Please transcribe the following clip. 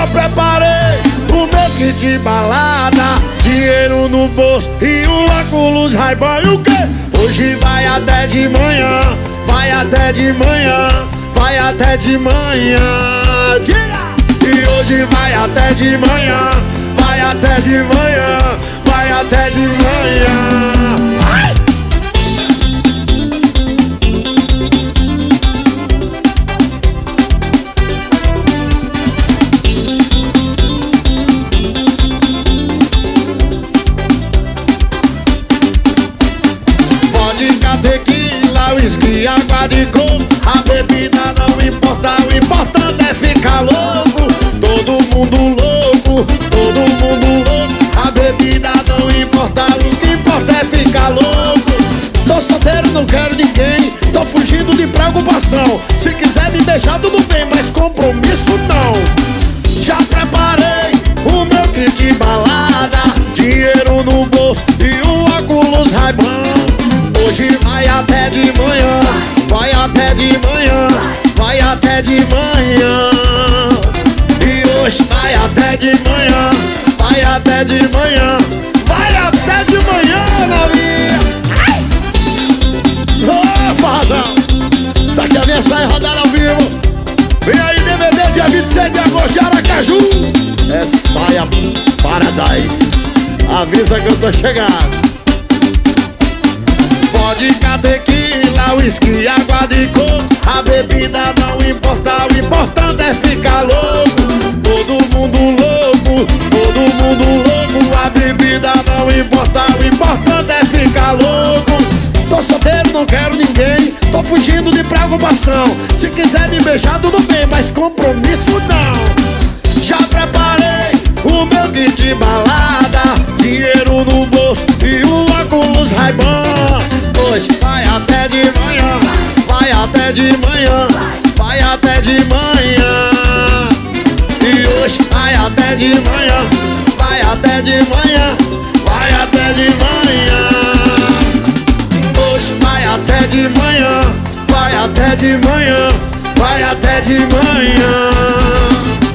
preparei o meu kit de balada, dinheiro no bolso e um óculos Ray-Ban. E o quê? Hoje vai até de manhã, vai até de manhã, vai até de manhã. Tira! E hoje vai até de manhã, vai até de manhã, vai até de manhã. Ai! Vodka, tequila, uísque, água de coco, a bebida não importa, o importante é ficar louco. Todo mundo louco, todo mundo louco, a bebida não importa, o que importa é ficar louco. Tô solteiro, não quero ninguém, tô fugindo de preocupação. Se quiser me deixar tudo bem, mas compromisso não. Já preparei o meu kit de balada, dinheiro no bolso e um óculos Ray-Ban. Hoje vai até de manhã, vai até de manhã, vai até de manhã. E hoje vai até de manhã, vai até de manhã, vai até de manhã, novinha. Ô, Farrazão, isso aqui é a minha saia rodada ao vivo. Vem aí, DVD dia 26 de agosto de Aracaju. É saia Paradise. Avisa que eu tô chegando. Vodka, tequila, uísque, água de coco, a bebida não importa, o importante é ficar louco. Todo mundo louco, todo mundo louco, a bebida não importa, o importante é ficar louco. Tô solteiro, não quero ninguém, tô fugindo de preocupação. Se quiser me beijar tudo bem, mas compromisso não. Já preparei o meu kit de balada, dinheiro no bolso e um óculos Ray-Ban. Hoje vai até de manhã, vai até de manhã, vai até de manhã. E hoje vai até de manhã, vai até de manhã, vai até de manhã. Hoje vai até de manhã, vai até de manhã, vai até de manhã.